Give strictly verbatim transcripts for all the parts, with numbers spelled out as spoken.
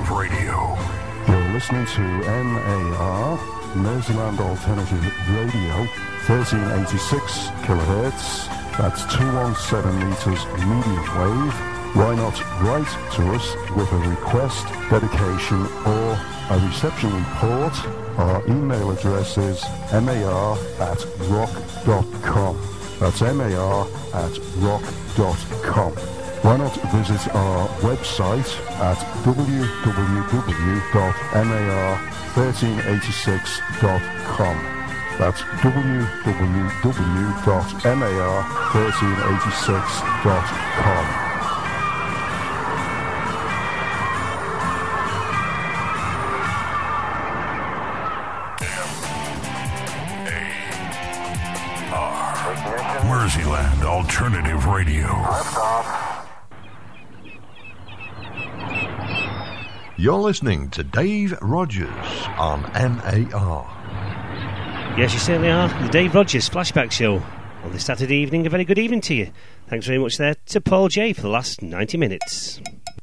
Alternative Radio. You're listening to M A R, Merseyland Alternative Radio, thirteen eighty-six kilohertz. That's two hundred seventeen meters medium wave. Why not write to us with a request, dedication, or a reception report? Our email address is mar at rock dot com. That's mar at rock dot com. Why not visit our website at w w w dot mar thirteen eighty-six dot com. That's w w w dot mar thirteen eighty-six dot com. Merseyland Alternative Radio. You're listening to Dave Rogers on M A R. Yes, you certainly are. The Dave Rogers Flashback Show on this Saturday evening. A very good evening to you. Thanks very much there to Paul J for the last ninety minutes.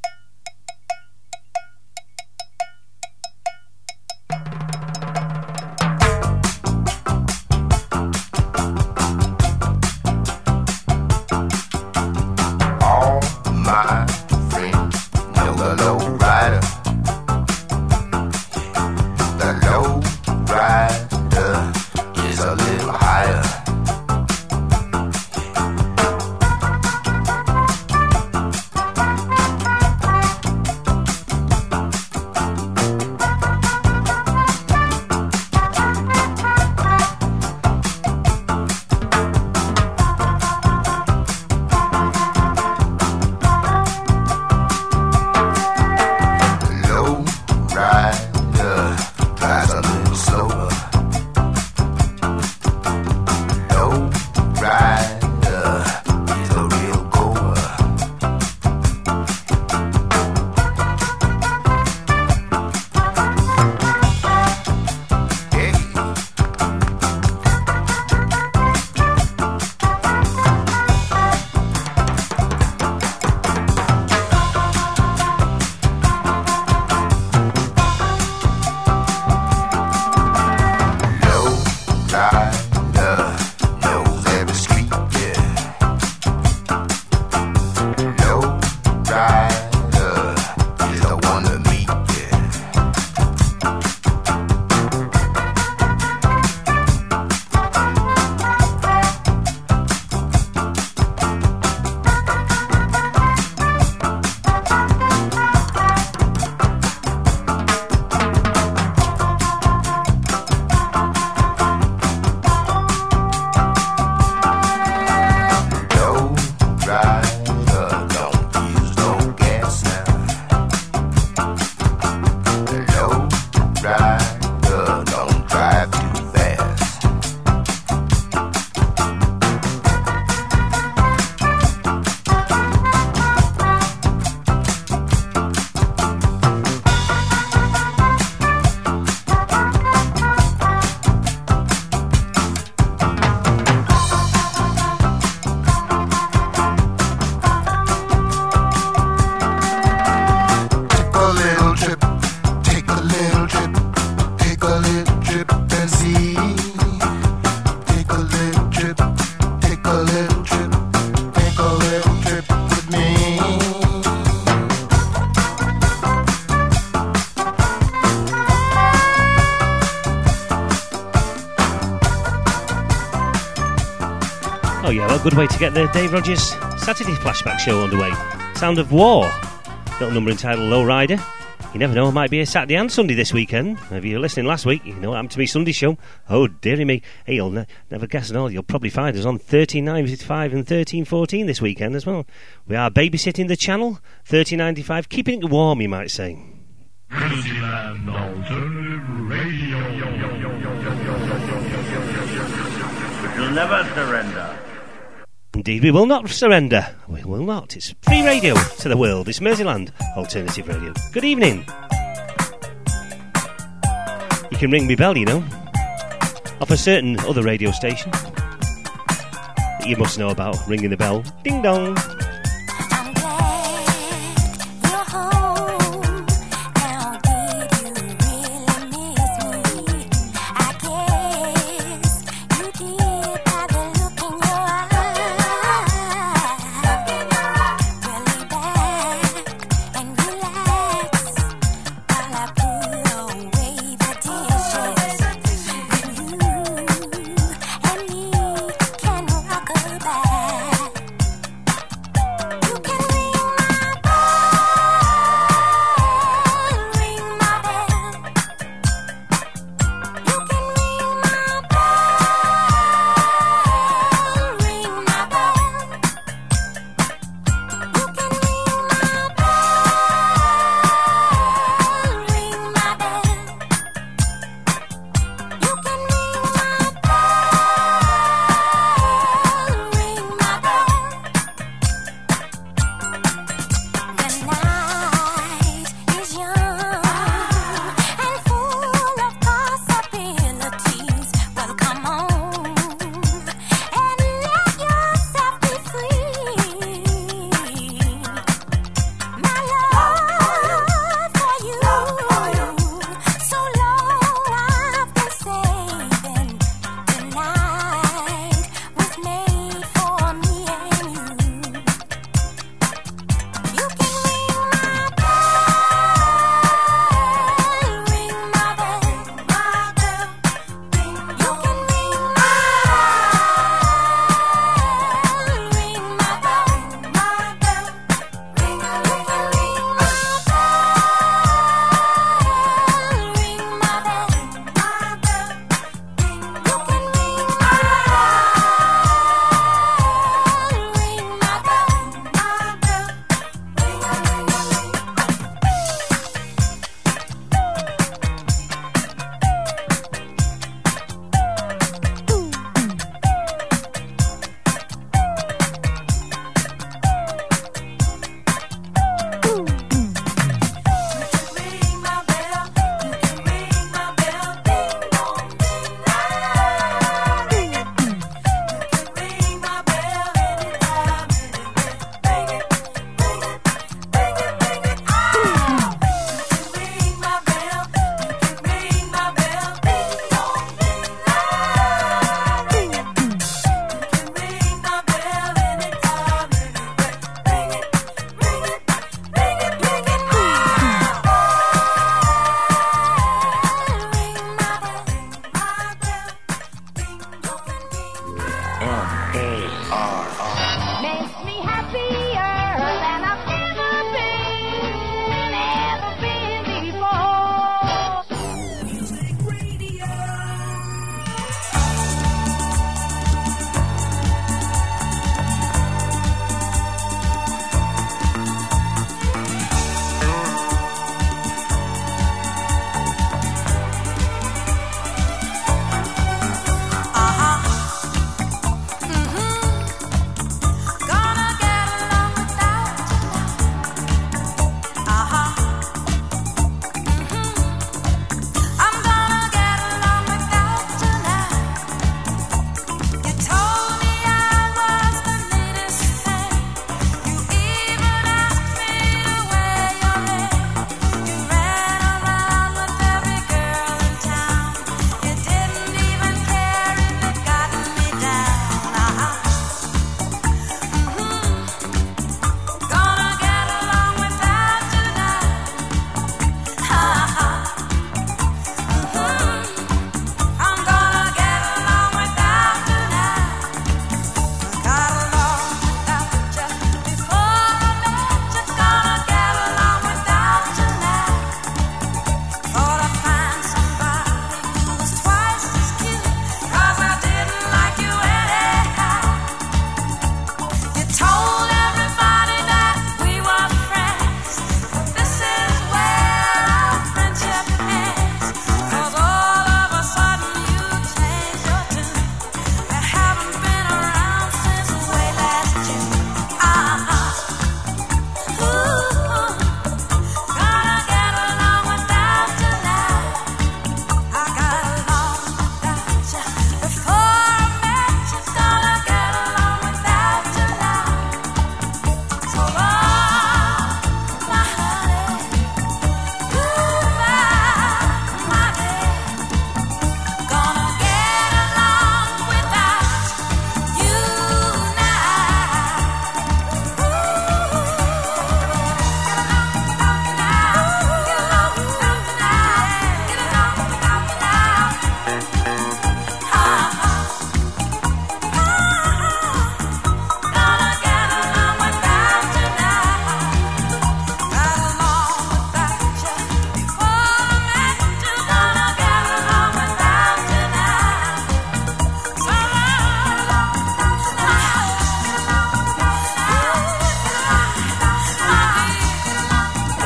Good way to get the Dave Rogers Saturday Flashback Show underway. Sound of War, little number entitled Lowrider. You never know, it might be a Saturday and Sunday this weekend. If you were listening last week, you know what happened to me Sunday show. Oh dearie me, hey, you'll ne- never guess at all. You'll probably find us on thirteen ninety-five and thirteen fourteen this weekend as well. We are babysitting the channel, thirteen ninety-five, keeping it warm, you might say. Merseyland Alternative Radio. We'll never surrender. Indeed, we will not surrender. We will not. It's free radio to the world. It's Merseyland Alternative Radio. Good evening. You can ring me bell, you know, off a certain other radio station that you must know about, ringing the bell. Ding dong. I'm glad you're home. Now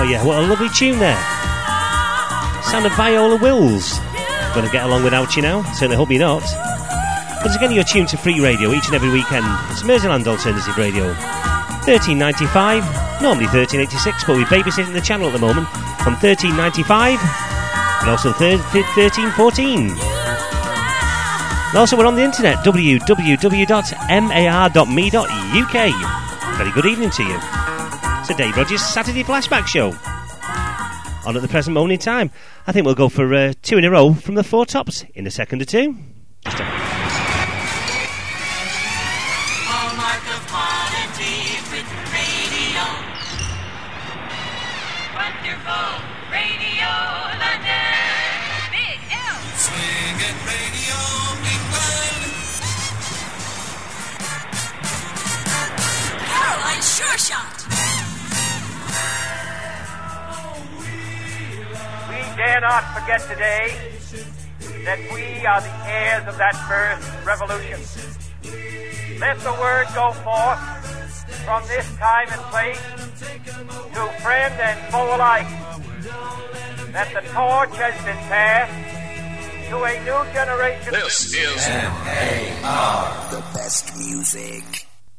yeah, what a lovely tune there. Sound of Viola Wills. Gonna get along without you now? Certainly hope you're not. Once again, you're tuned to Free Radio each and every weekend. It's Merseyland Alternative Radio. thirteen ninety-five, normally thirteen eighty-six, but we're babysitting the channel at the moment on thirteen ninety-five and also thirteen fourteen. And also we're on the internet, w w w dot mar dot m e dot u k. Very good evening to you. It's a Dave Rogers Saturday Flashback Show. On at the present moment in time. I think we'll go for uh, two in a row from the Four Tops in a second or two. Just a Sure shot. We dare not forget today that we are the heirs of that first revolution. Let the word go forth from this time and place to friend and foe alike that the torch has been passed to a new generation. This is M A R, the best music.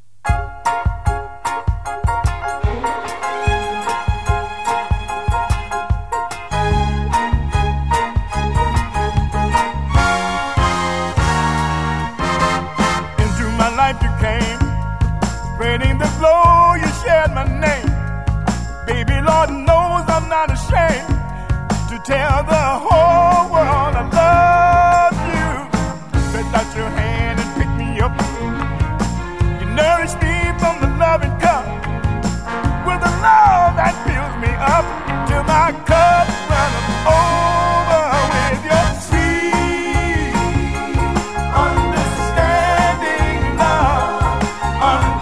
The glow, you shared my name. Baby, Lord knows I'm not ashamed to tell the whole world I love you. Stretch out your hand and pick me up. You nourish me from the loving cup with the love that fills me up till my cup runs over with your sweet understanding love. Under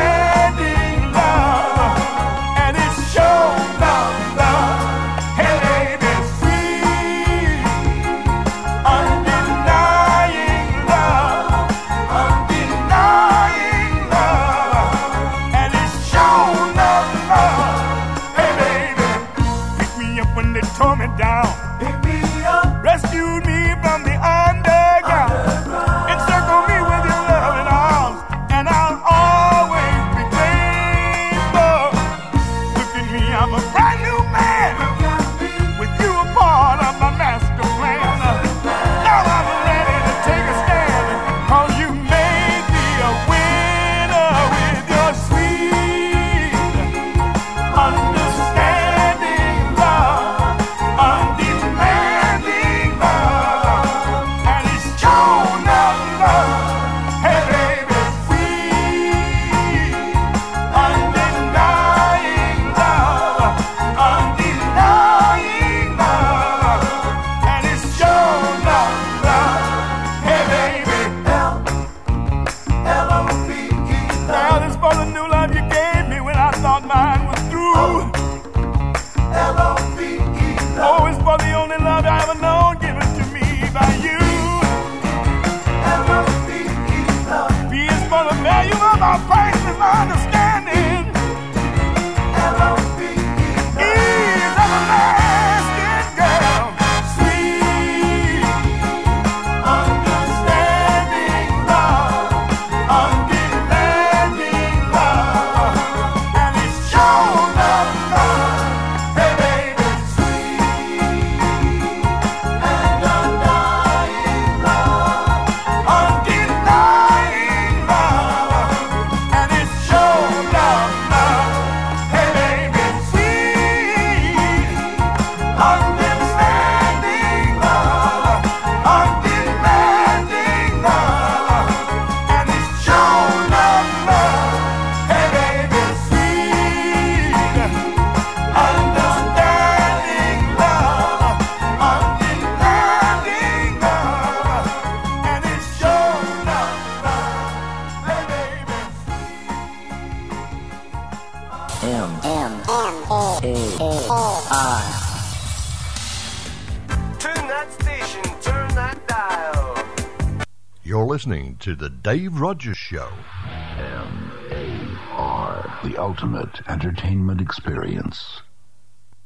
Listening to the Dave Rogers Show. M A R, the ultimate entertainment experience.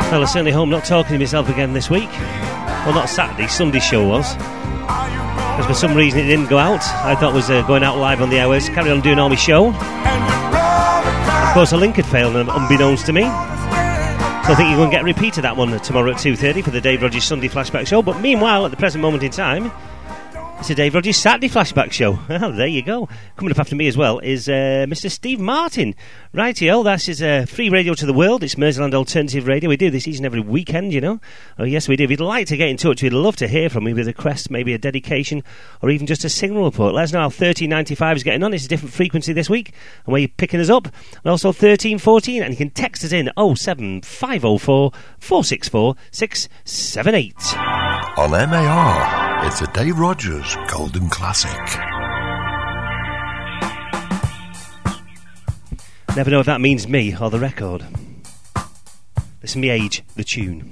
Well, I certainly hope not talking to myself again this week. Well, not Saturday, Sunday's show was. Because for some reason it didn't go out. I thought it was uh, going out live on the hours, carry on doing all my show. Of course, a link had failed, unbeknownst to me. So I think you're going to get a repeat of that one tomorrow at two thirty for the Dave Rogers Sunday Flashback Show. But meanwhile, at the present moment in time, it's a Dave Rogers Saturday Flashback Show. Well, there you go. Coming up after me as well is uh, Mister Steve Martin. Rightio, that is uh, free radio to the world. It's Merseyland Alternative Radio. We do this each and every weekend, you know. Oh, yes, we do. If you'd like to get in touch, we'd love to hear from you with a request, maybe a dedication, or even just a signal report. Let us know how thirteen ninety-five is getting on. It's a different frequency this week, and where you're picking us up. And also thirteen fourteen, and you can text us in oh seven five oh four, four six four, six seven eight. On M A R, it's a Dave Rogers Golden Classic. Never know if that means me or the record. Listen, me age, the tune.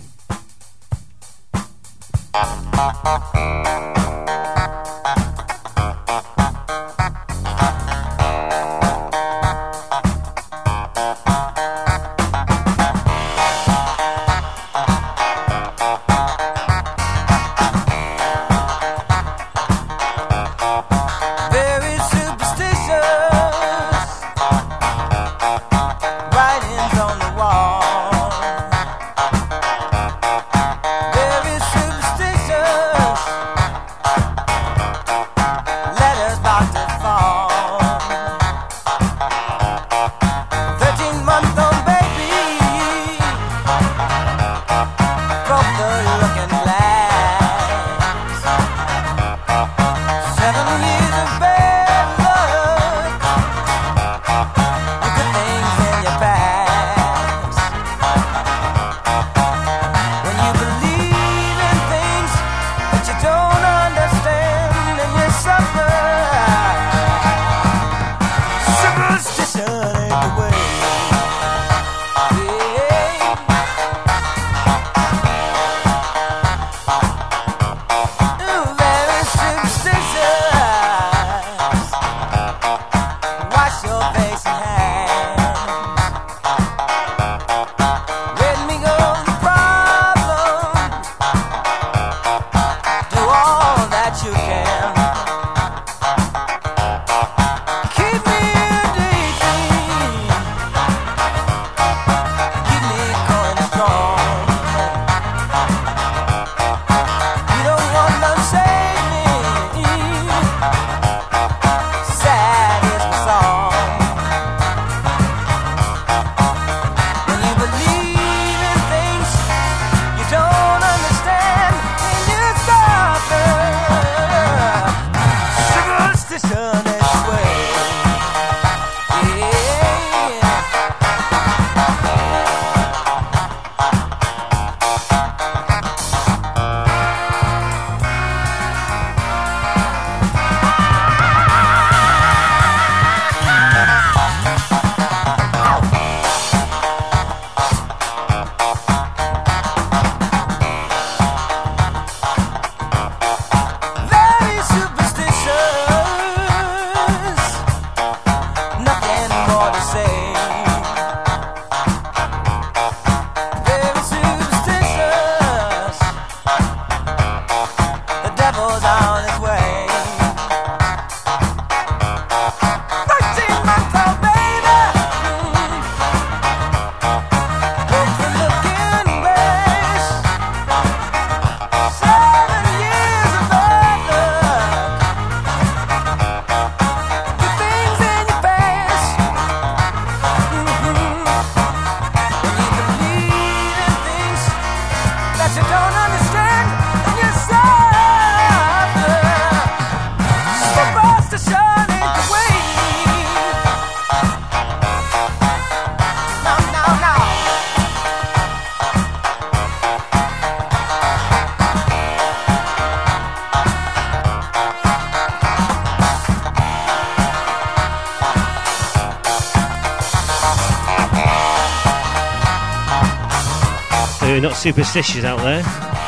Not superstitious out there.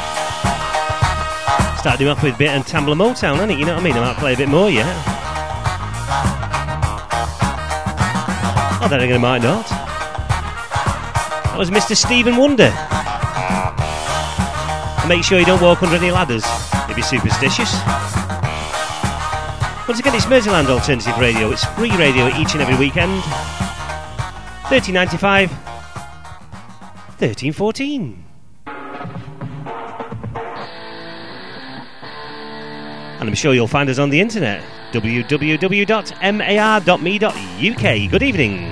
Started him off with a bit and Tambler Motown, hasn't it? You know what I mean? I might play a bit more yet. Oh, then again, I might not. That was Mister Stephen Wonder. make sure you don't walk under any ladders if you're superstitious. Once again, it's Merseyland Alternative Radio. It's free radio each and every weekend. thirteen ninety-five, thirteen fourteen. And I'm sure you'll find us on the internet, w w w dot mar dot me dot u k. Good evening.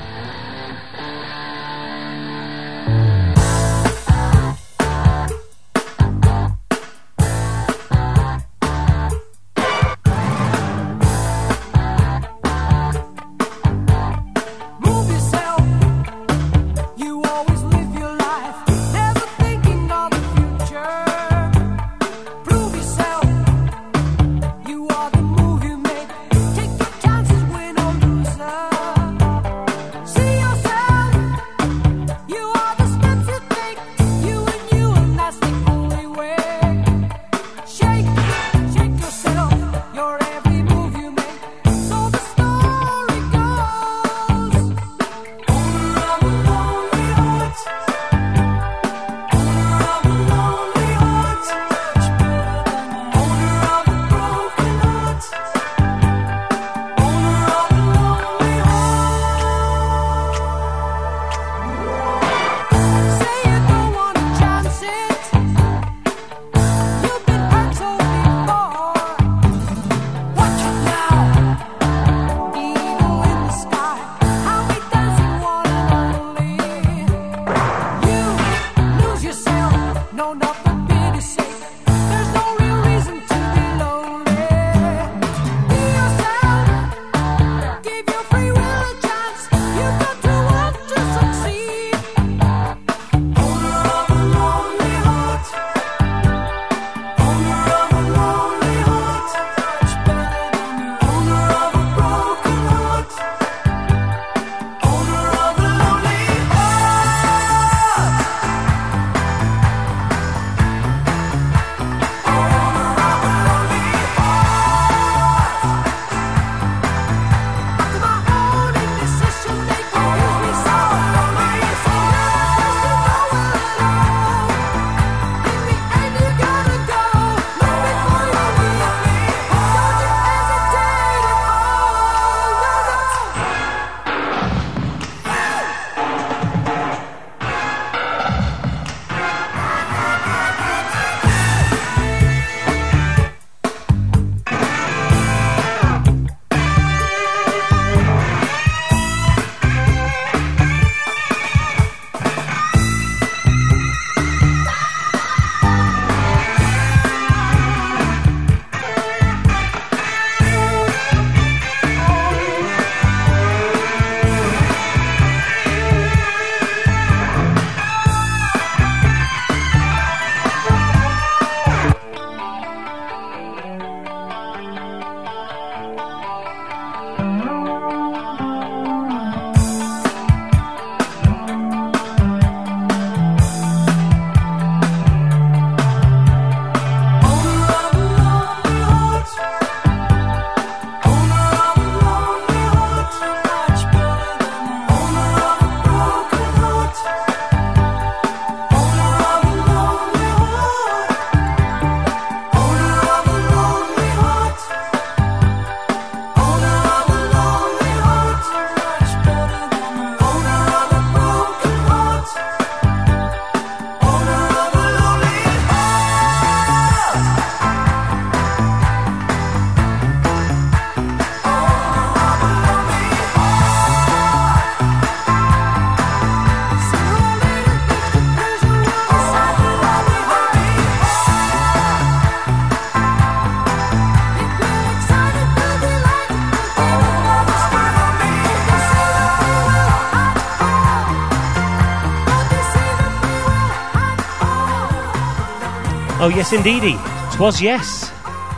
Oh yes indeedy, 'twas yes.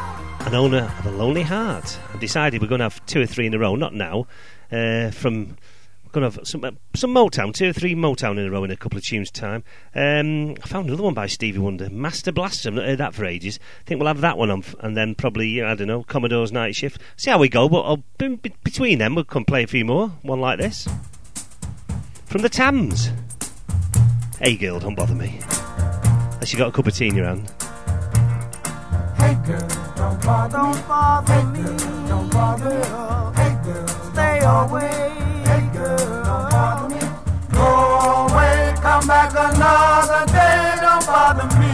An owner of a lonely heart. I've decided we're going to have two or three in a row, not now, uh, from... We're going to have some, uh, some Motown, two or three Motown in a row in a couple of tunes' time. Um, I found another one by Stevie Wonder, Master Blaster. I've not heard that for ages. I think we'll have that one on, f- and then probably, I don't know, Commodore's Night Shift. See how we go, but I'll, be, be, between them we'll come play a few more. One like this. From the Tams. Hey girl, don't bother me. Unless you got a cup of tea in your hand. girl, don't bother, don't bother me. Don't bother me. Hey girl, stay away. Hey girl, don't bother me. Go away, come back another day. Don't bother me.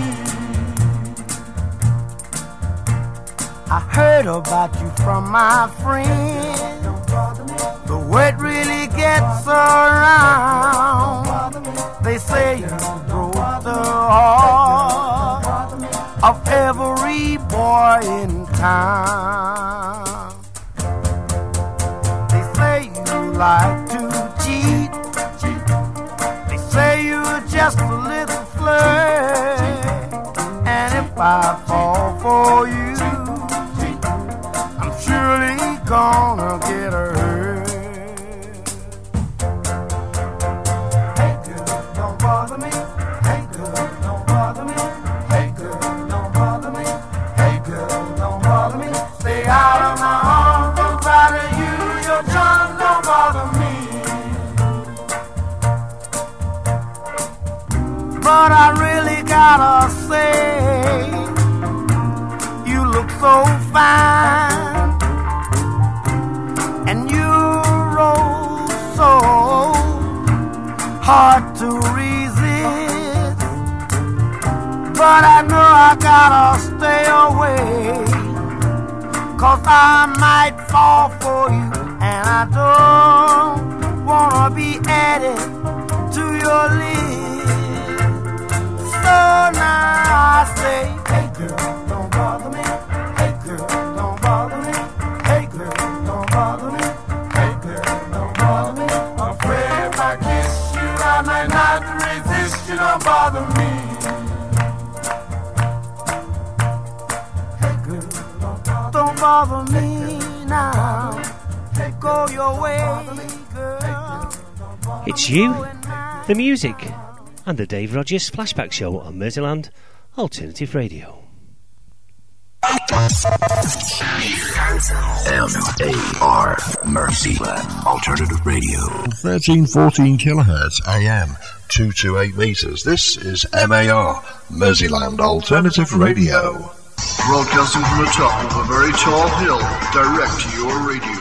I heard about you from my friends. Don't bother me. The word really gets around. They say you broke the heart of every boy in town. They say you like to cheat. They say you're just a little flirt. And if I fall for you, I'm surely gonna get hurt. Hey girl, don't bother me. Hey girl, don't bother me. Hey girl, don't bother me. Hey girl, don't bother me. Stay out of my arms, don't try to use your charms, don't bother me. But I really gotta say, you look so fine, and you roll so hard to resist. But I know I gotta stay away, 'cause I might fall for you, and I don't wanna be added to your list. So now I say, hey girl, don't bother me. Hey girl, don't bother me. Hey girl, don't bother me. Hey girl, don't bother me. I'm afraid if I kiss you, I might not resist you. Don't bother me. Hey girl, don't bother me now. Go your way, girl. It's you, the music, and the Dave Rogers Flashback Show on Merseyland Alternative Radio. M A R Merseyland Alternative Radio. thirteen fourteen kilohertz A M, two to eight meters. This is M A R Merseyland Alternative Radio. Broadcasting from the top of a very tall hill, direct to your radio.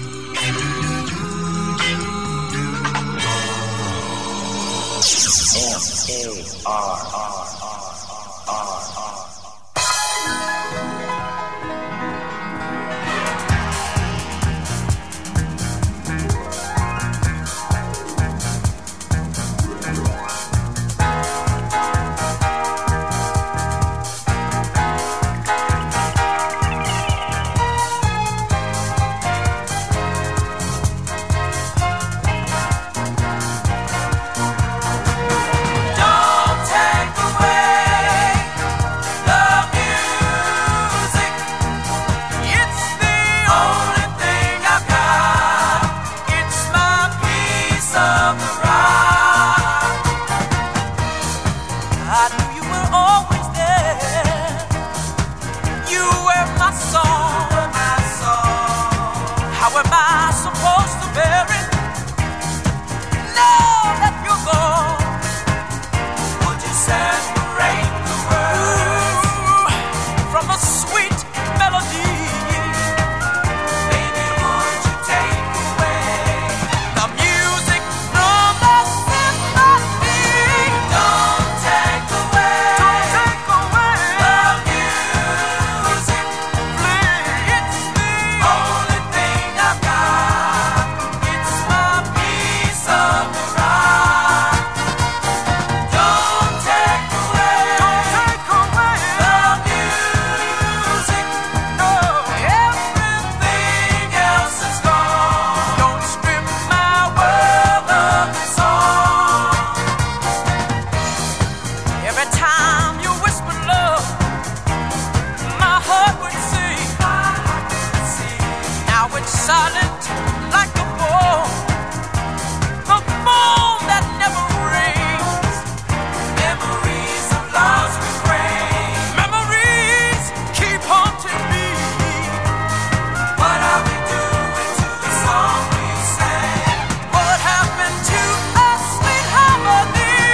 M A R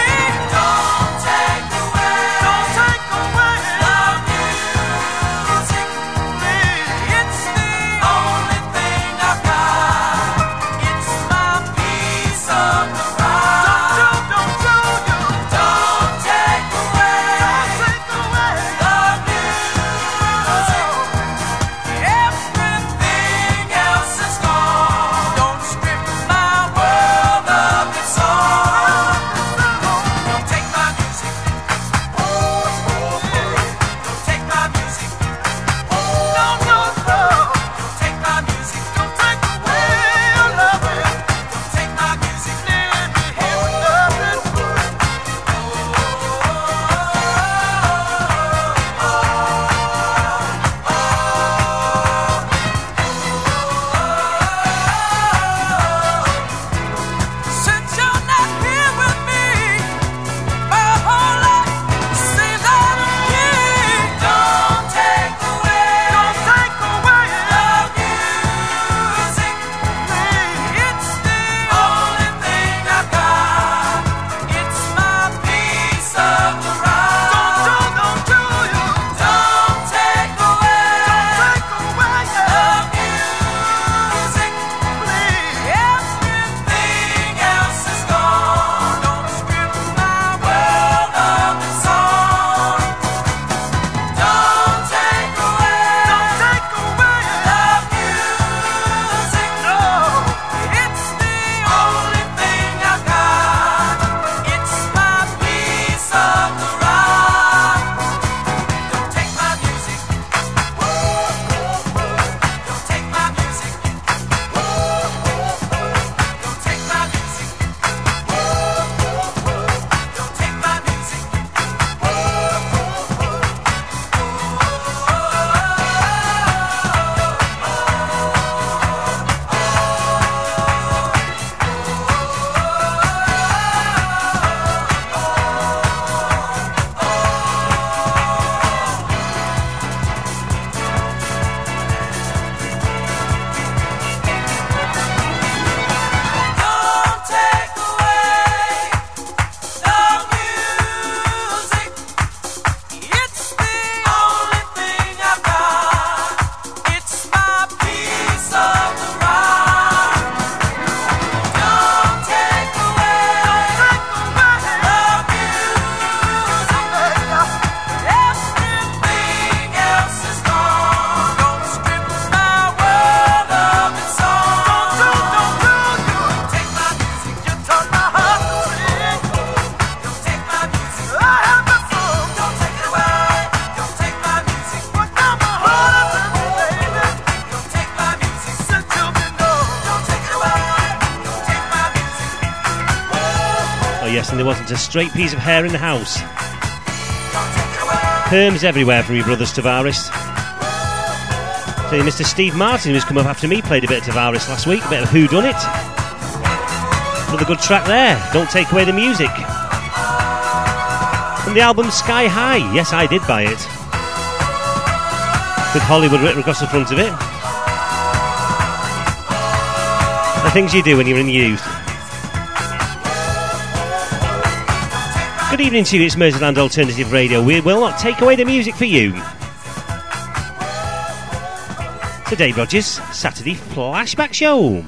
Music. guessing there wasn't a straight piece of hair in the house. Perms everywhere from your brothers Tavares. So Mister Steve Martin, who's come up after me, played a bit of Tavares last week, a bit of Who Done It. Another good track there, Don't Take Away the Music. From the album Sky High, yes, I did buy it. With Hollywood written across the front of it. The things you do when you're in youth. Good evening to you, it's Merseyland Alternative Radio. We will not take away the music for you. So Dave Rogers, Saturday Flashback Show.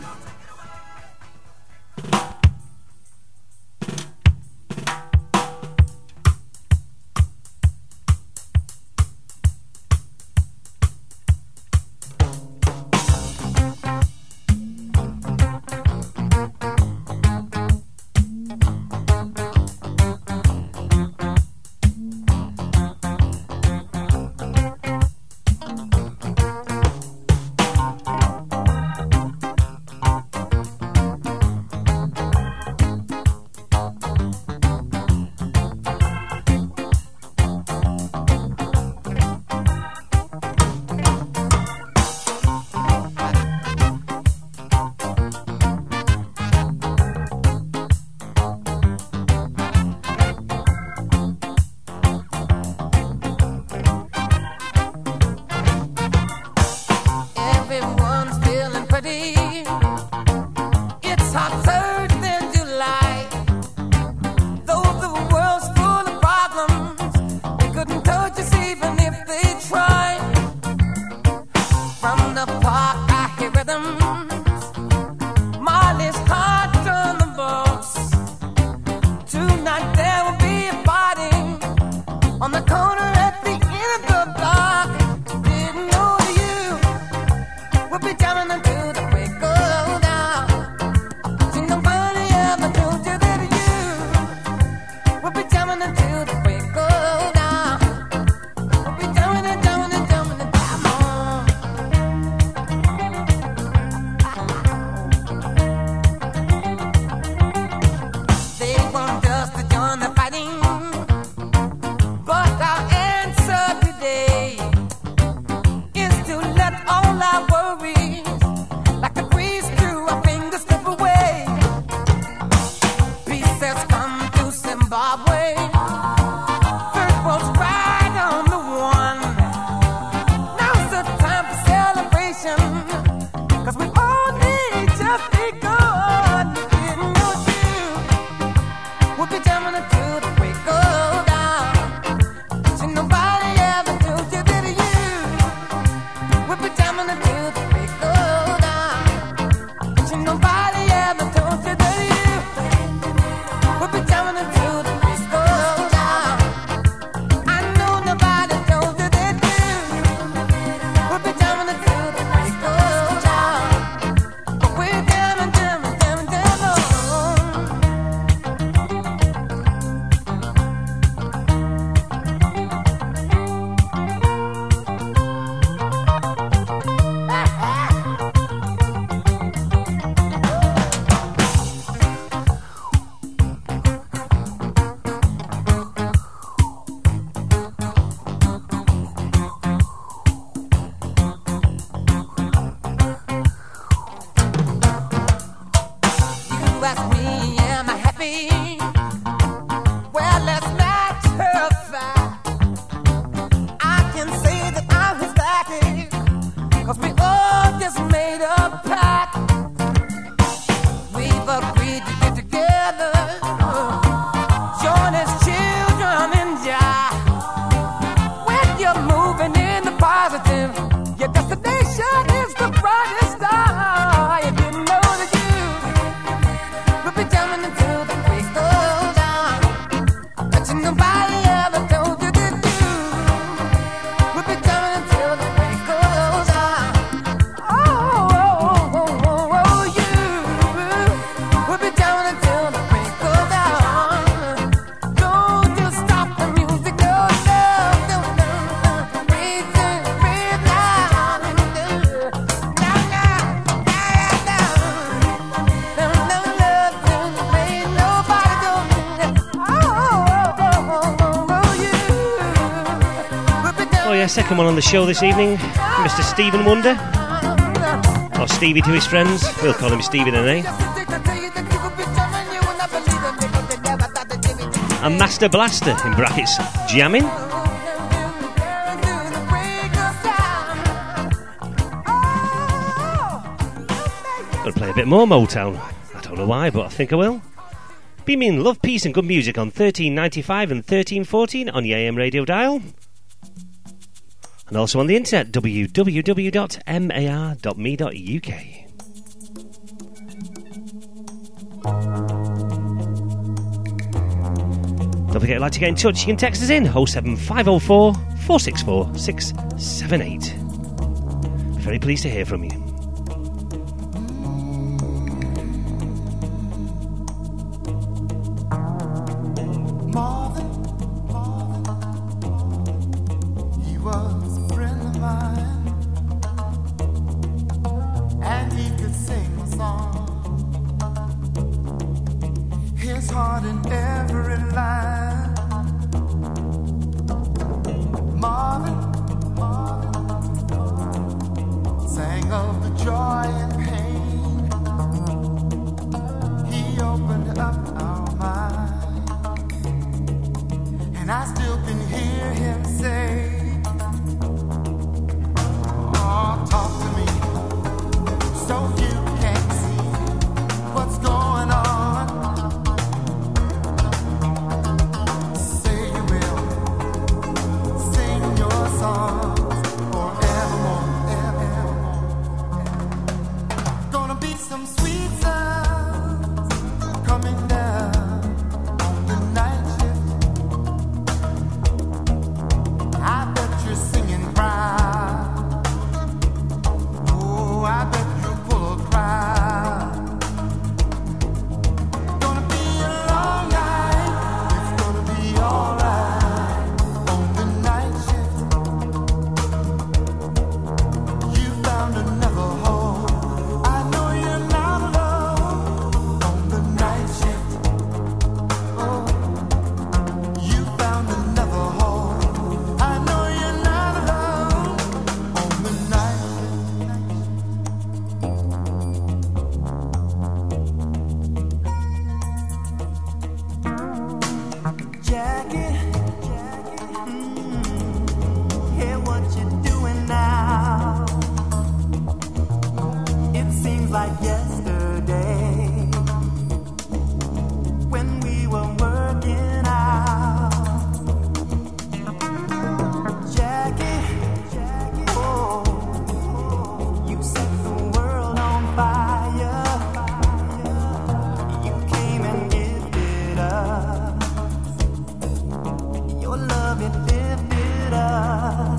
a second one on the show this evening, Mister Stephen Wonder, or Stevie to his friends. We'll call him Stephen and A. And Master Blaster, in brackets, jamming. Gonna play a bit more Motown. I don't know why, but I think I will. Beaming love, peace and good music on thirteen ninety-five and thirteen fourteen on your A M radio dial. And also on the internet, w w w dot m a r dot m e dot u k. Don't forget, if you'd like to get in touch, you can text us in oh seven five oh four, four six four, six seven eight. Very pleased to hear from you.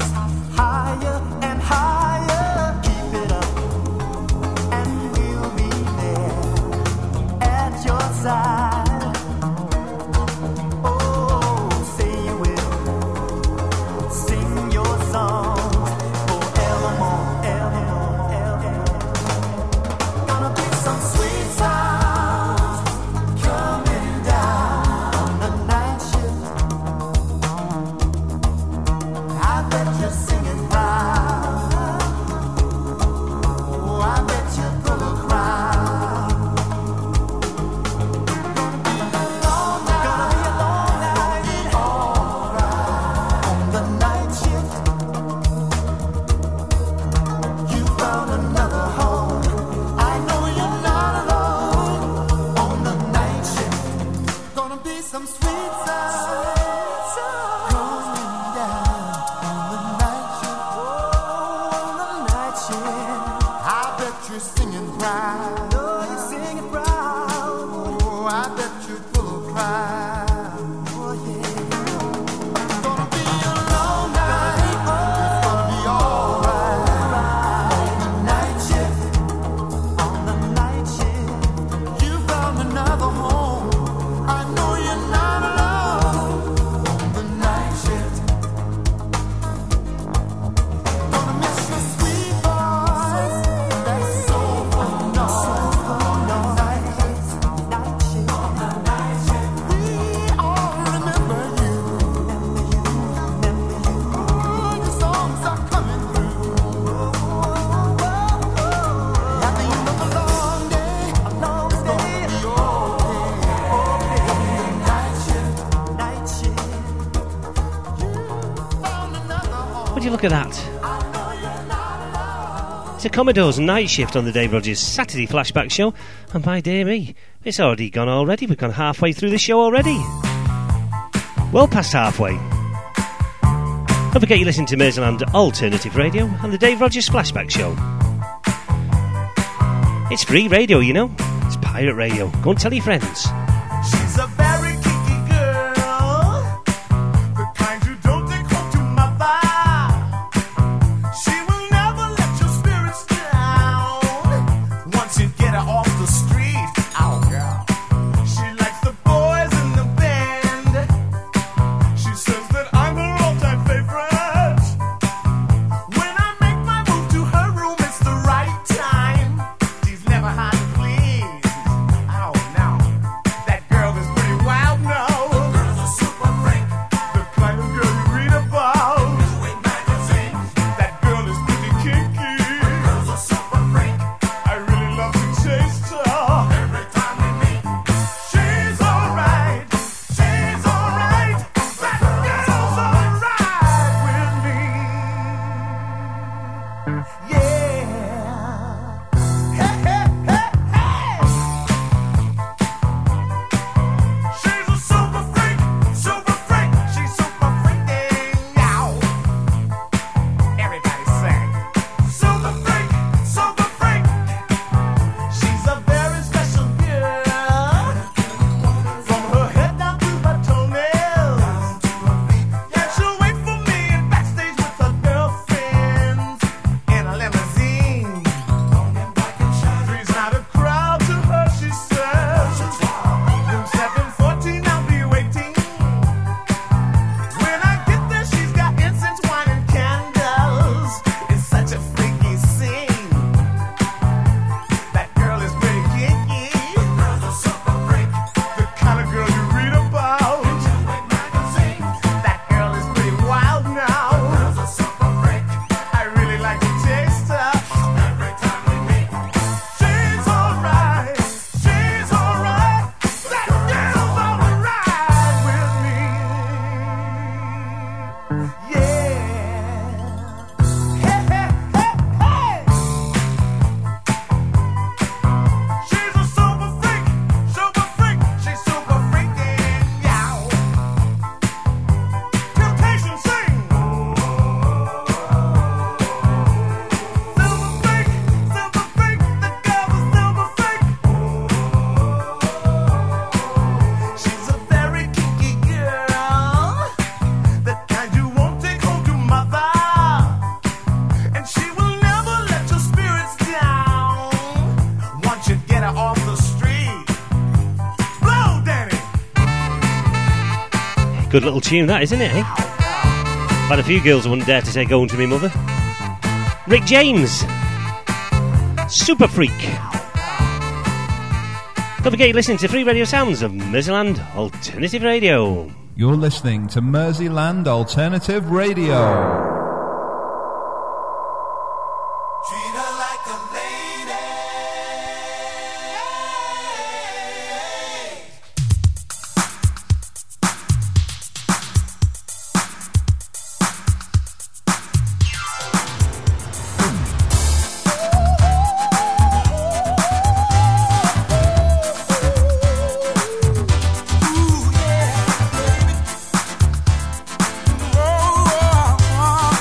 Higher and higher, keep it up, and we'll be Would you look at that? It's a Commodore's Night Shift on the Dave Rogers Saturday Flashback Show, and by dear me, it's already gone already. We've gone halfway through the show already. Well past halfway. Don't forget you listen to Merseyland Alternative Radio and the Dave Rogers Flashback Show. It's free radio, you know. It's pirate radio. Go and tell your friends. She's a very kinky girl, the kind you don't take home to mother. She will never let your spirits down once you get her off the street. Oh, girl. She likes the boys in the band. She says that I'm her all-time favorite. When I make my move to her room, it's the right time. She's never hard to please. Oh, no. That girl is pretty wild now. The girl's a super freak. The kind of girl you read about. Newsweek magazine. That girl is pretty kinky. The girl's a super freak. I really love to taste her. Every time we meet, she's alright. She's alright. That girl's alright with me. Yeah. Hey, hey, hey, hey. She's a super freak, super freak. She's super freaking out. Everybody sing. Super freak, super freak. She's a very special girl. From her head down to her toenails. Yeah, she'll wait for me in backstage with her girlfriends in a limousine. Three's not a crowd to her, she says. Room seven fourteen, I'll be waiting. When I get there, she's got incense, wine, and candles. It's such a freaky scene. That girl is pretty kinky. The girl's a super freak. The kind of girl you read about. Newsweek magazine. That girl is pretty wild now. The girl's a super freak. I really like to taste her. Every time we meet, she's alright. She's alright. That girl's alright with me. Yeah. Hey, hey, hey, hey. She's a super freak, super freak. She's super freaking out. Temptation sing. Silver freak, silver freak. The girl's a silver freak. She's a very kinky girl, the kind you won't take home to mother. And she will never let your spirits down once you get her off the street. Blow, Danny. Good little tune that, isn't it, eh? I've had a few girls who wouldn't dare to say go home to me mother. Rick James. Super Freak. Don't forget you listen to Free Radio Sounds of Merseyland Alternative Radio. You're listening to Merseyland Alternative Radio. Treat her like a lady. Ooh, yeah, baby. Oh, oh, oh.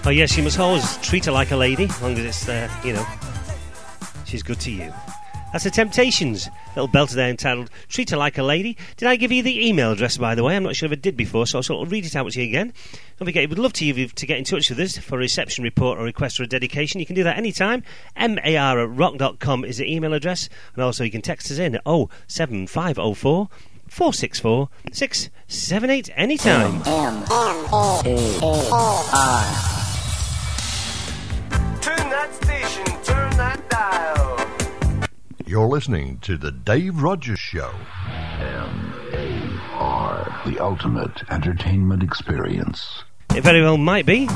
Oh yes, you must always treat her like a lady, as long as it's, uh, you know, she's good to you. That's the Temptations, little belter there entitled Treat Her Like a Lady. Did I give you the email address, by the way? I'm not sure if I did before, so I'll sort of read it out to you again. Don't forget, we'd love to you to get in touch with us for a reception report or request or a dedication. You can do that anytime. mar at rock dot com is the email address, and also you can text us in at oh seven five oh four, four six four, six seven eight anytime. M M A A R. Turn that station, turn that dial. You're listening to The Dave Rogers Show. M A R, the ultimate entertainment experience. It very well might be.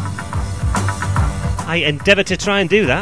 I endeavour to try and do that.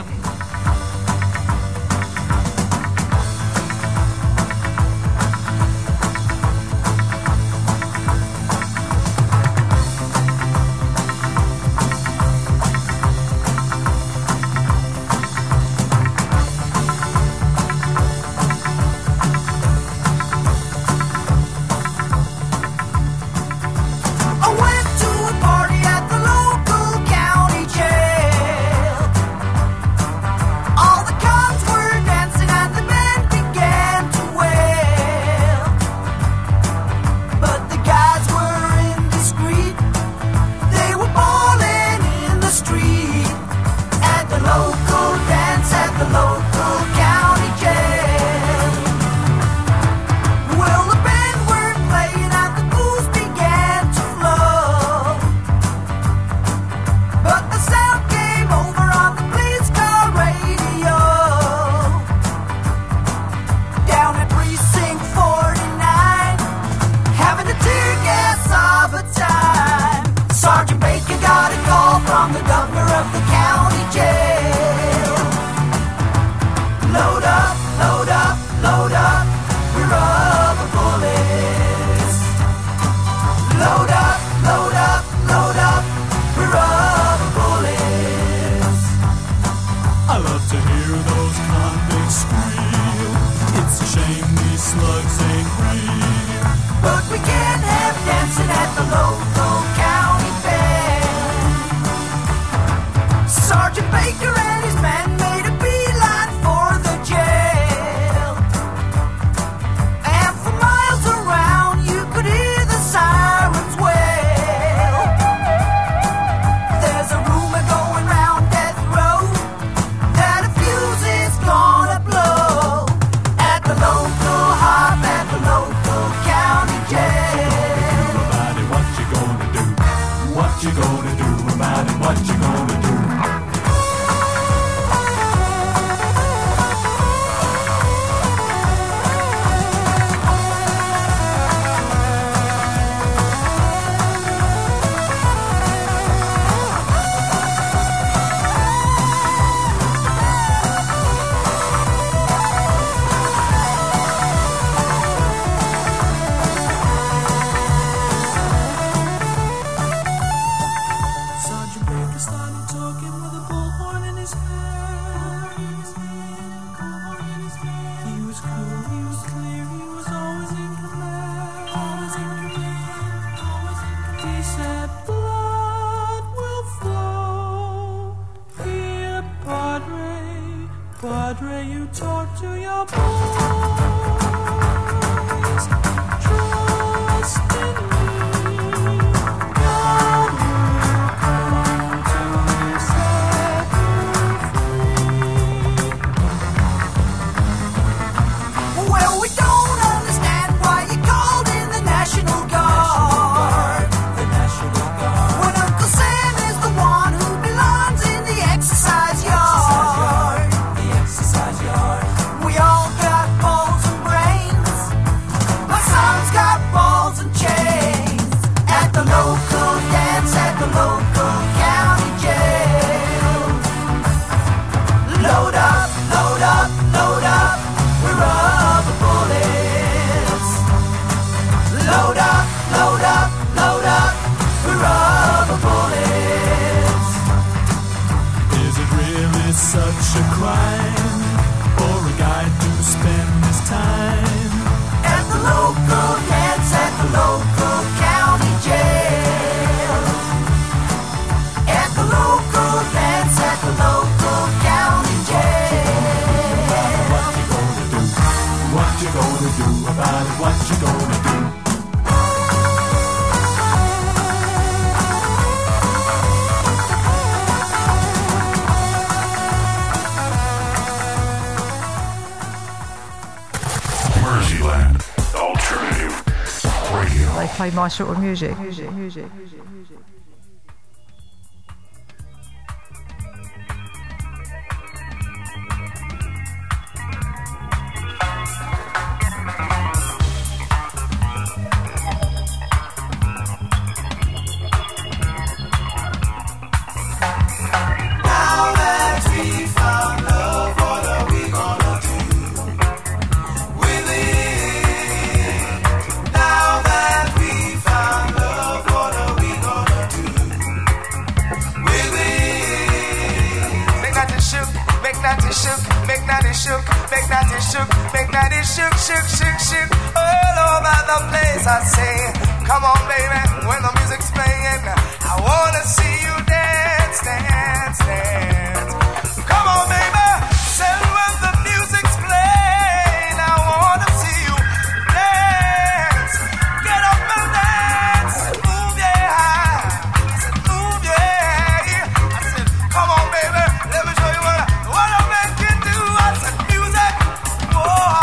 We all got they play my sort of music. Music, music, music. Shook, shook, shook, shook, all over the place. I say, come on, baby, when the music's playing, I wanna see you dance, dance, dance. Come on, baby, say when the music's playing, I wanna see you dance. Get up and dance, move, yeah. I said, move, yeah. I said, come on, baby, let me show you what, what a man can do. I said, music, oh.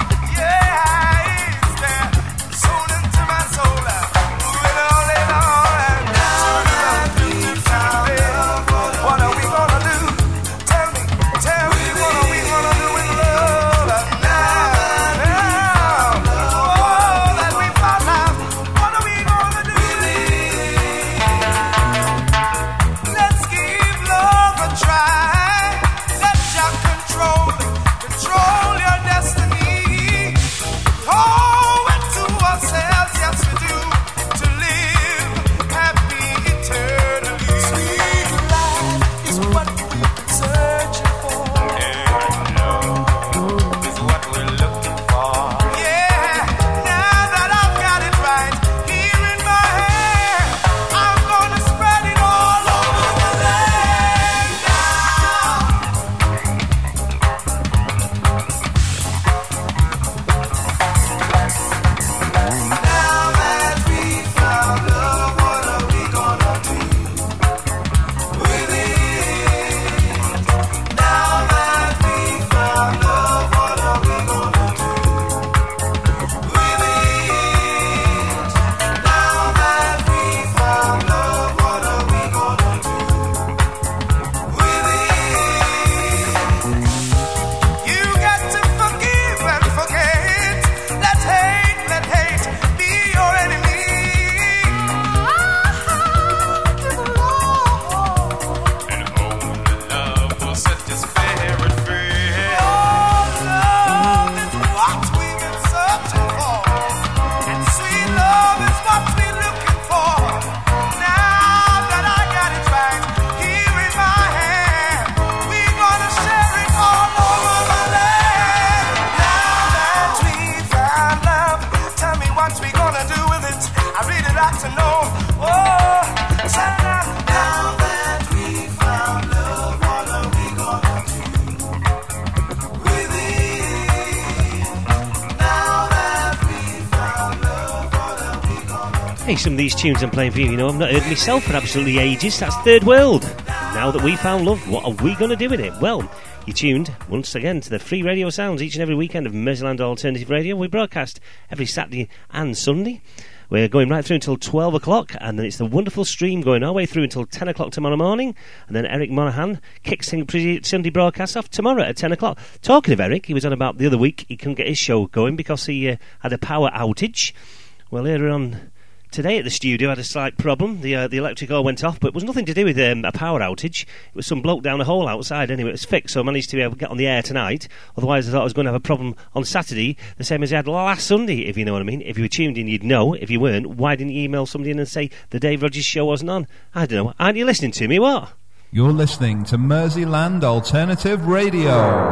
Hey, some of these tunes I'm playing for you, you know, I've not heard myself for absolutely ages. That's Third World. Now that we found love, what are we going to do with it? Well, you're tuned once again to the free radio sounds each and every weekend of Merseyland Alternative Radio. We broadcast every Saturday and Sunday. We're going right through until twelve o'clock, and then it's the wonderful stream going our way through until ten o'clock tomorrow morning, and then Eric Monaghan kicks Sunday broadcast off tomorrow at ten o'clock. Talking of Eric, he was on about the other week he couldn't get his show going because he uh, had a power outage. Well, earlier on today at the studio had a slight problem. The uh, the electric all went off, but it was nothing to do with um, a power outage. It was some bloke down a hole outside. Anyway, it was fixed, so I managed to be able to get on the air tonight. Otherwise, I thought I was going to have a problem on Saturday, the same as I had last Sunday, if you know what I mean. If you were tuned in, you'd know. If you weren't, why didn't you email somebody in and say the Dave Rogers show wasn't on? I don't know. Aren't you listening to me? What? You're listening to Merseyland Alternative Radio.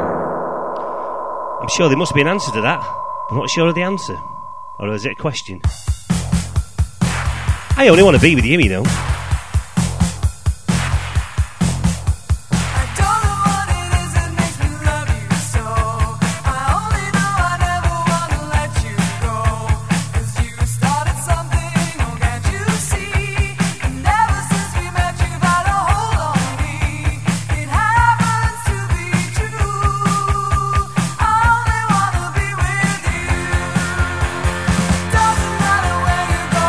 I'm sure there must be an answer to that. I'm not sure of the answer. Or is it a question? I only want to be with you, you know. Doesn't matter where you go.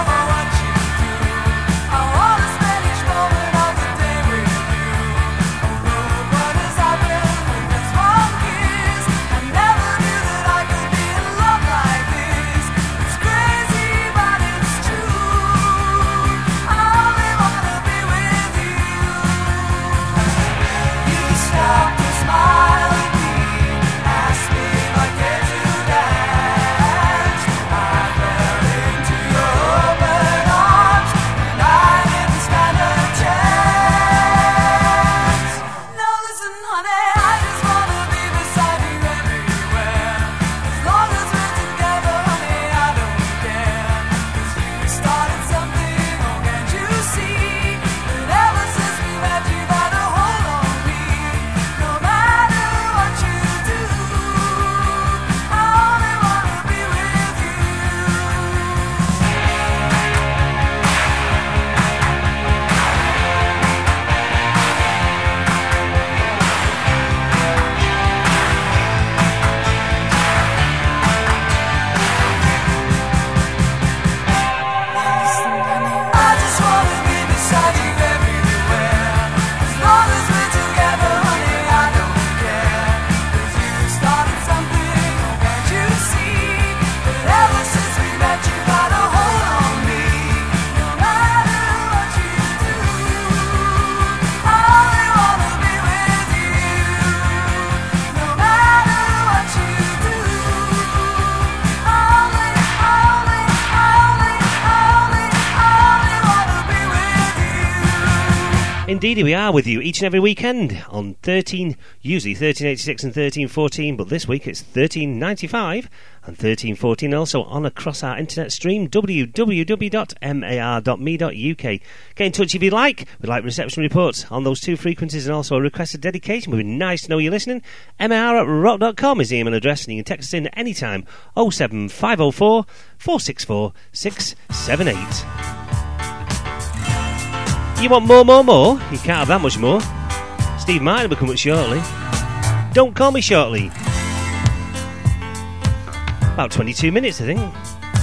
Indeed, we are with you each and every weekend on thirteen, usually thirteen eighty-six and thirteen fourteen, but this week it's thirteen ninety-five and thirteen fourteen, also on across our internet stream, w w w dot mar dot me dot u k. Get in touch if you like. We'd like reception reports on those two frequencies and also a requested dedication. It would be nice to know you're listening. M A R at rock dot com is the email address, and you can text us in at any time, oh seven five oh four, four six four, six seven eight. You want more, more, more? You can't have that much more. Steve Martin will come up shortly. Don't Call Me Shortly. About twenty-two minutes, I think.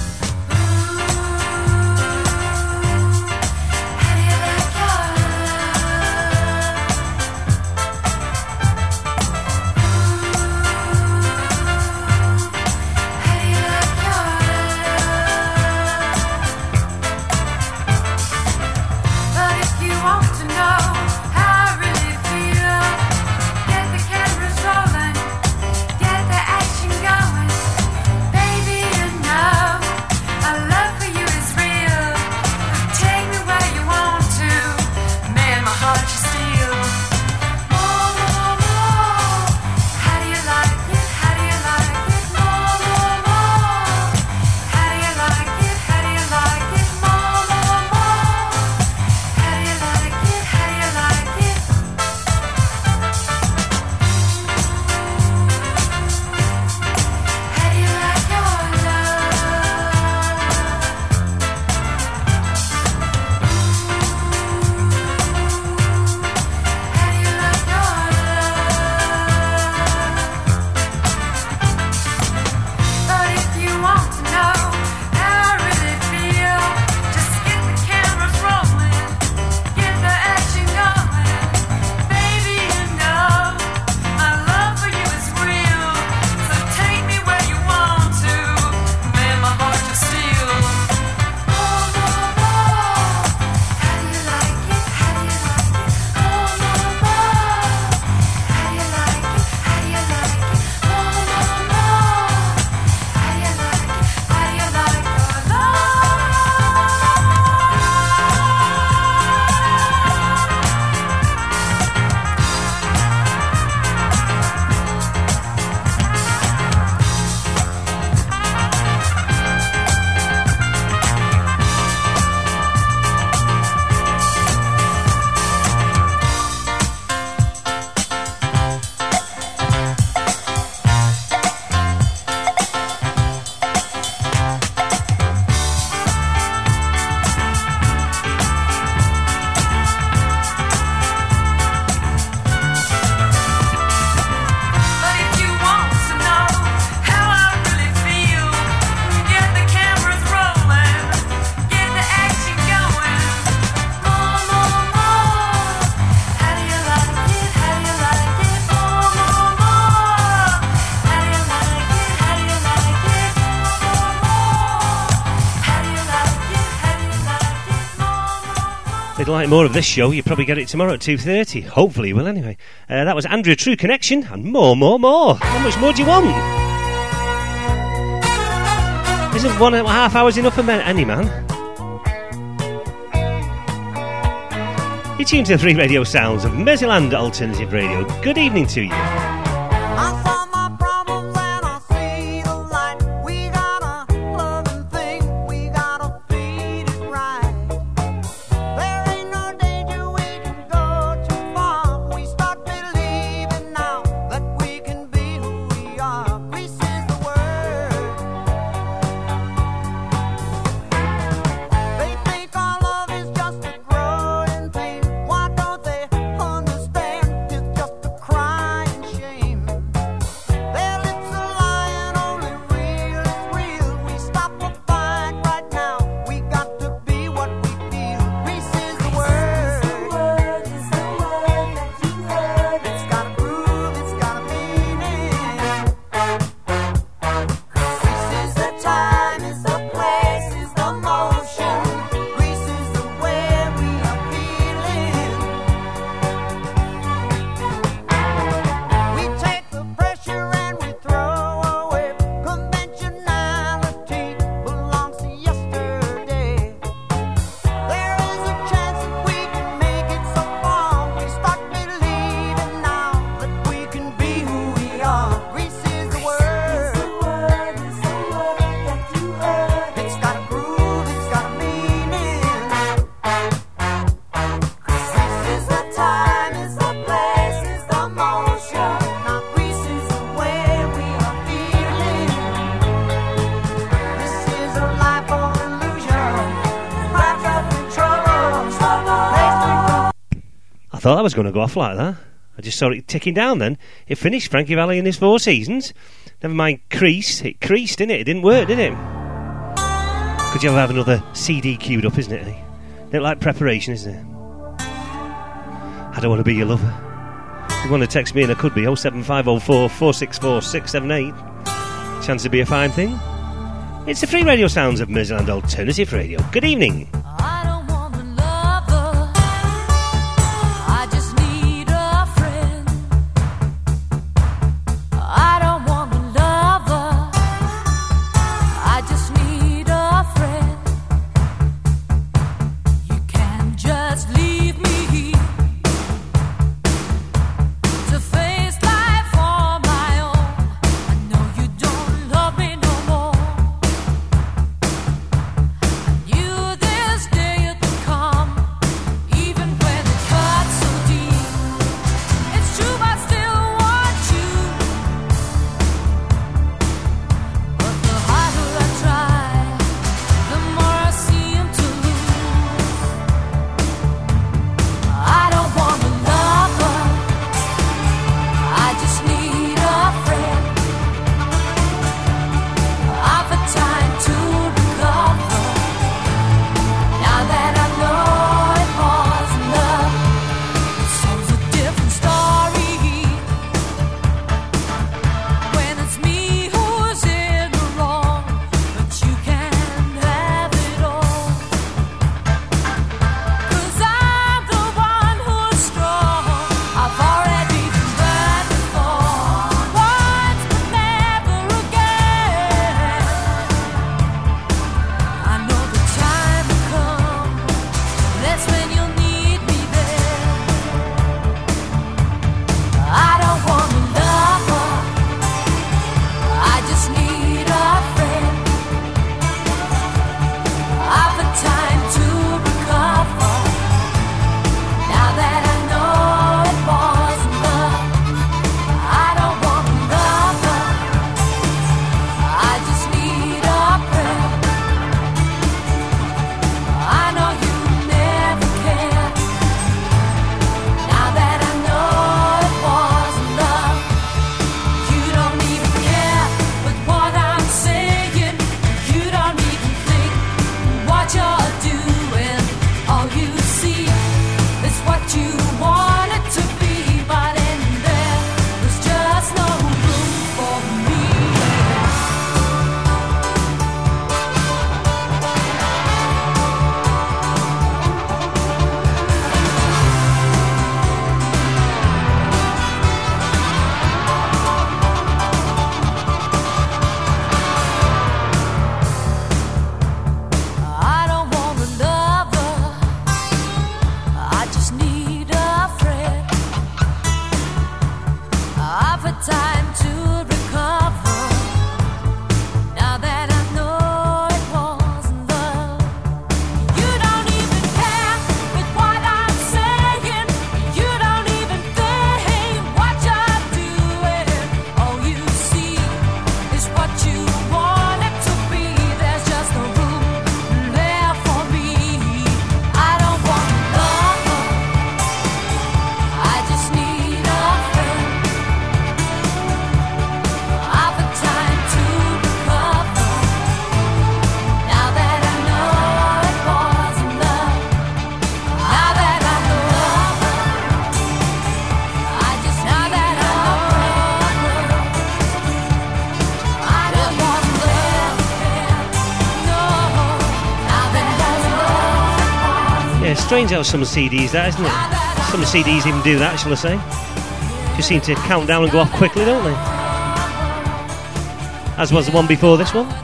If you'd like more of this show, you probably get it tomorrow at two thirty. Hopefully you will, anyway. Uh, that was Andrea True Connection, and more, more, more. How much more do you want? Isn't one and a half hours enough for any man? You're tuned to the three radio sounds of Merseyland Alternative Radio. Good evening to you. Understand, it's just a crying shame. thought that was going to go off like that. I just saw it ticking down then. It finished, Frankie Valli and his Four Seasons. Never mind creased. It creased, didn't it? It didn't work, did it? Could you ever have another C D queued up, isn't it? Eh? Bit like preparation, isn't it? I don't want to be your lover. If you want to text me, and I could be oh seven five oh four, four six four, six seven eight. Chance to be a fine thing. It's the free radio sounds of Merseyland Alternative Radio. Good evening. Strange how some C Ds that, isn't it? Some C Ds even do that, shall I say? Just seem to count down and go off quickly, don't they? As was the one before this one.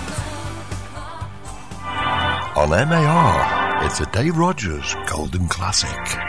On M A R, it's a Dave Rogers Golden Classic.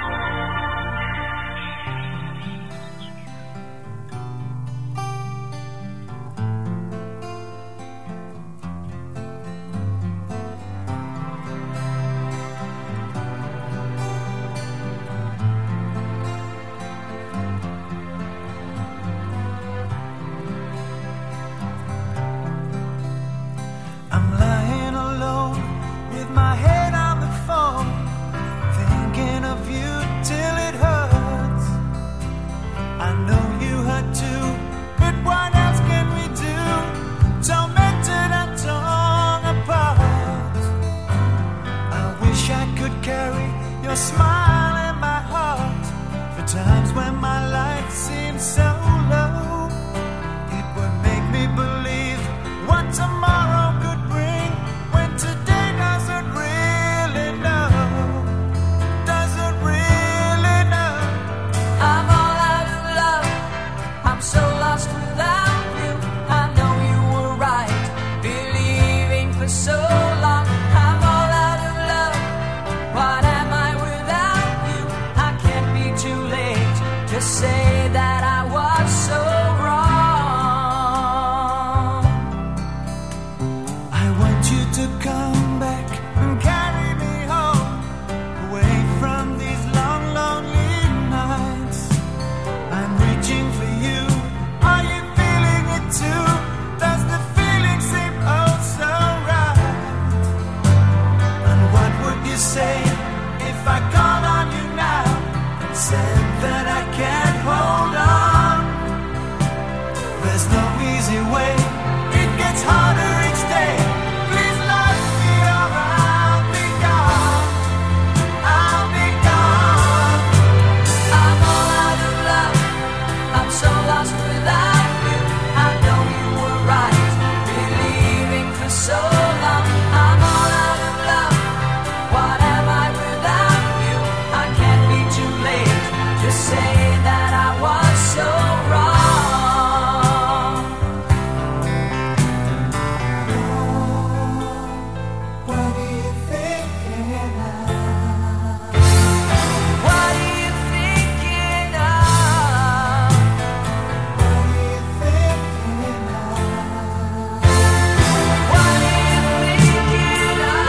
I'm lying alone with my head on the phone, thinking of you. could carry your smile in my heart. For times when my life seems so low, it would make me believe what tomorrow could bring, when today doesn't really know, doesn't really know. I'm all out of love, I'm so lost without you. I know you were right, believing for so long. I'm all out of love, what am I without you? I can't be too late to say that I was so wrong. I want you to come back and carry me home, away from these long, lonely nights. I'm reaching for you, are you feeling it too? Does the feeling seem oh so right? And what would you say if I called on you now and said that I can't hold on? There's no easy way, it gets harder each day. Please love me or I'll be gone, I'll be gone. I'm all out of love, I'm so lost without you. I know you were right, believing for so long. I'm all out of love, what am I without you? I can't be too late to say that I was so wrong. What are you thinking of? What are you thinking of? What are you thinking of? What are you thinking of?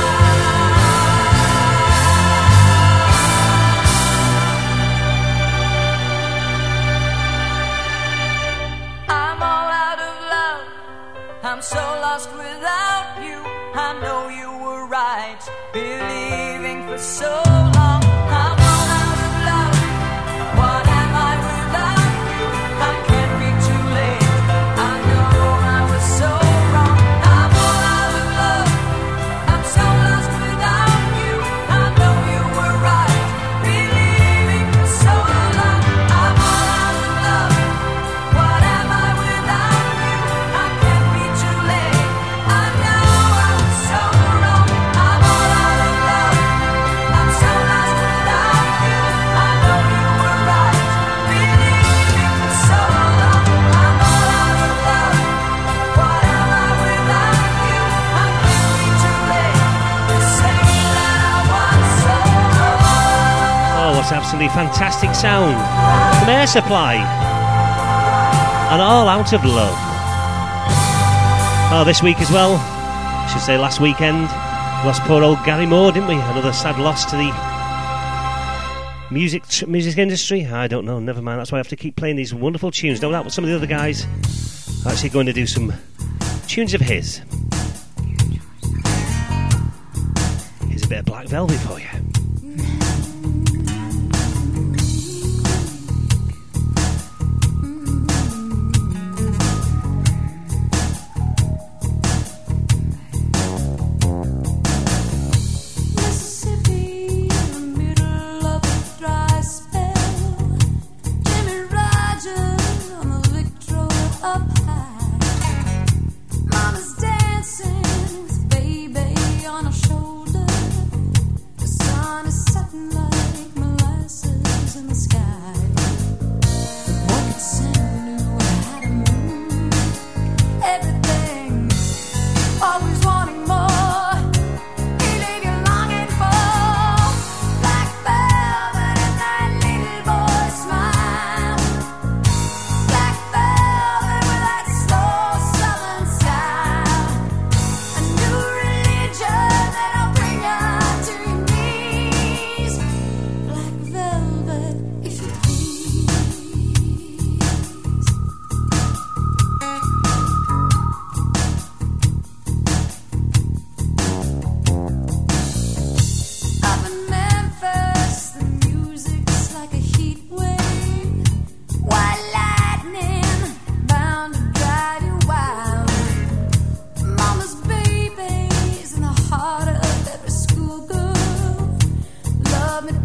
I'm all out of love, I'm so lost without you. I know you were right, believing for so long. I'm all out of love, what am I without you? I can't be too late, I know I was so wrong. I'm all out of love, I'm so lost without you. I know you were right, believing for so long. I'm all out of love, what am I without you? I can't be too late, I know I was so wrong. I'm all out of love, I'm so lost without you. I know you were right, believing for so long. I'm all out of love, what am I without you? I can't be too late to say that I was so wrong. Oh, what's absolutely fantastic sound from Air Supply and All Out of Love. Oh, this week as well, I should say last weekend, lost poor old Gary Moore, didn't we? Another sad loss to the music tr- music industry. I don't know, never mind. That's why I have to keep playing these wonderful tunes. No doubt some of the other guys are actually going to do some tunes of his. Here's a bit of Black Velvet for you. Mississippi, in the middle of a dry spell. Jimmy Rogers on the Victrola up high. Mama's dancing with baby on her shoulder. The sun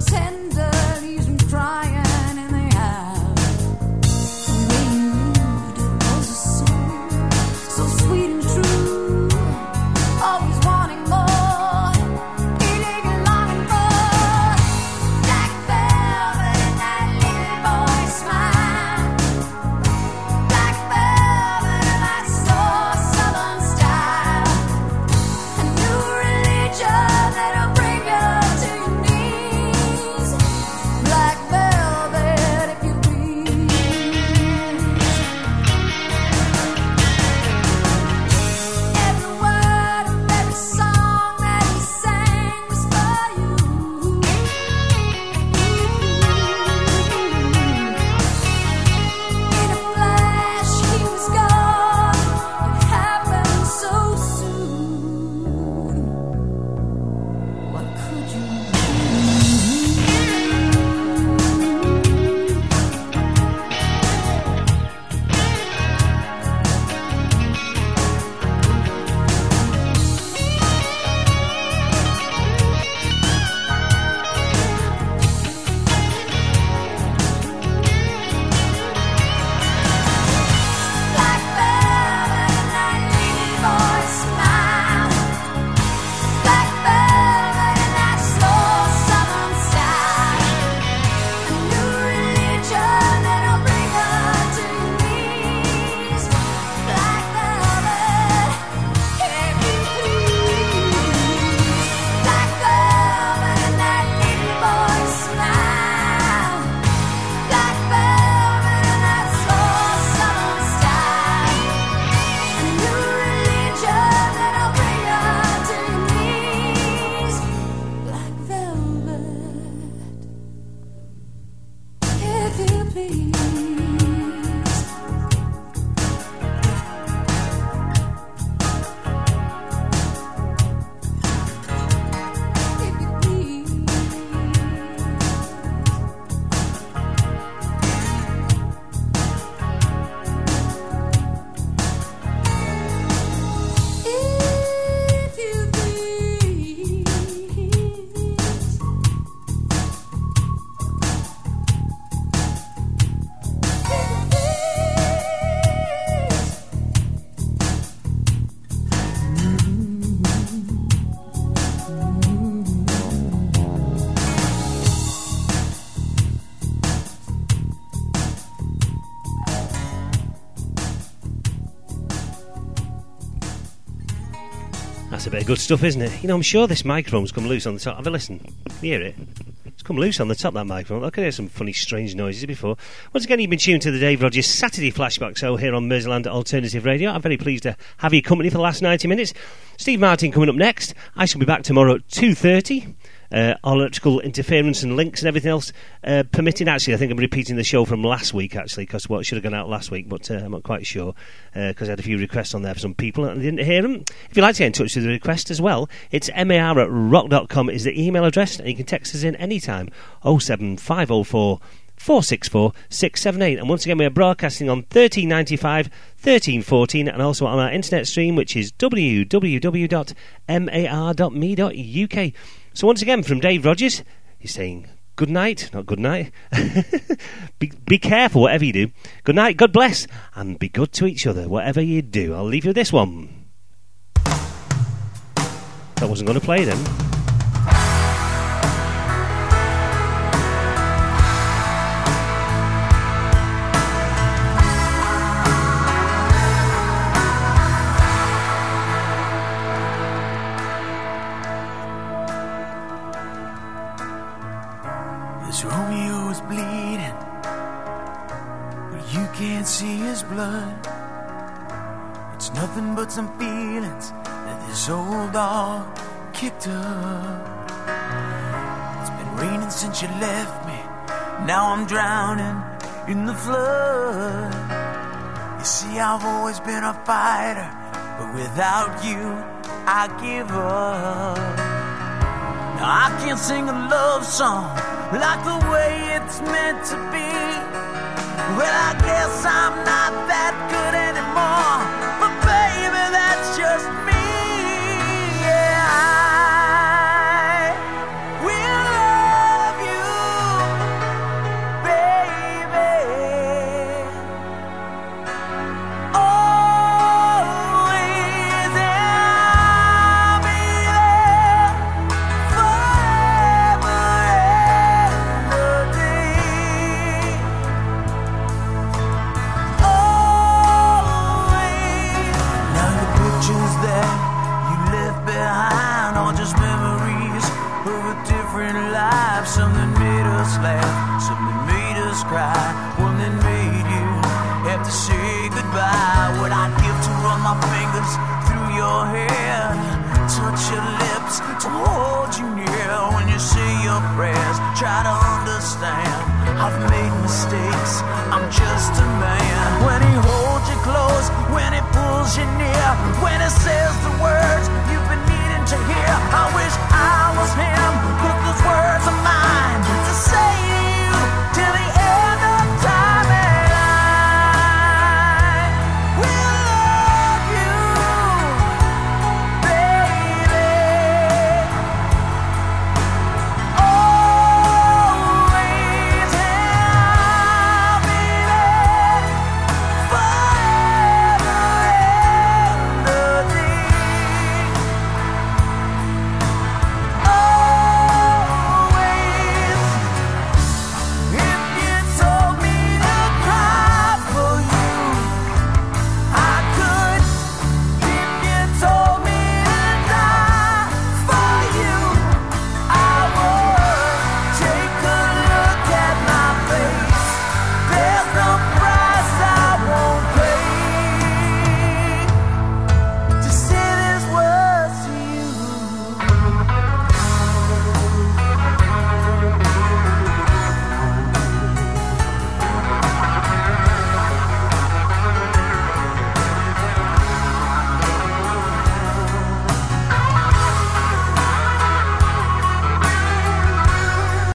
tender, leaves them crying, and they have. The way you moved was so, so sweet and true. Always wanting more, eating and longing for. Black velvet and that little boy smile. Black velvet and that soul southern style. A new religion that'll bring you to your knees. Black velvet, if you please. Every word of every song that he sang was for you. In a flash, he was gone. It happened so soon. What could you Black velvet and that little boy smile. Black velvet and that slow southern style. A new religion that'll bring you to your knees. Black velvet, if you please. Black velvet and that little boy smile. Black velvet and that slow southern style. A new religion that'll bring you to your knees. Black velvet, if you please. If you please. If you please. That's a bit of good stuff, isn't it? You know, I'm sure this microphone's come loose on the top. Have a listen. Can you hear it? It's come loose on the top, that microphone. I could hear some funny, strange noises before. Once again, you've been tuned to the Dave Rogers Saturday Flashback Show here on Merseyland Alternative Radio. I'm very pleased to have your company for the last ninety minutes. Steve Martin coming up next. I shall be back tomorrow at two thirty. Uh, all electrical interference and links and everything else uh, permitting. Actually, I think I'm repeating the show from last week, actually, because well, it should have gone out last week, but uh, I'm not quite sure, because uh, I had a few requests on there for some people and I didn't hear them. If you'd like to get in touch with the request as well, it's mar at rock dot com is the email address, and you can text us in anytime, oh seven five oh four four six four six seven eight. And once again, we are broadcasting on thirteen ninety-five, thirteen fourteen, and also on our internet stream, which is w w w dot mar dot me dot u k. So once again, from Dave Rogers, he's saying good night, not good night. be, be careful, whatever you do. Good night, God bless, and be good to each other, whatever you do. I'll leave you with this one. That wasn't going to play then. This Romeo is bleeding, but you can't see his blood. It's nothing but some feelings that this old dog kicked up. It's been raining since you left me, now I'm drowning in the flood. You see, I've always been a fighter, but without you, I give up. Now I can't sing a love song like the way it's meant to be. Well, I guess I'm not that good anymore, but baby, that's just me. Yeah, I will love you in life. Something made us laugh, something made us cry, one that made you have to say goodbye. What I'd give to run my fingers through your hair, touch your lips, to hold you near. When you say your prayers, try to understand, I've made mistakes, I'm just a man. When he holds you close, when he pulls you near, when he says the words you've been needing to hear, I wish I was him.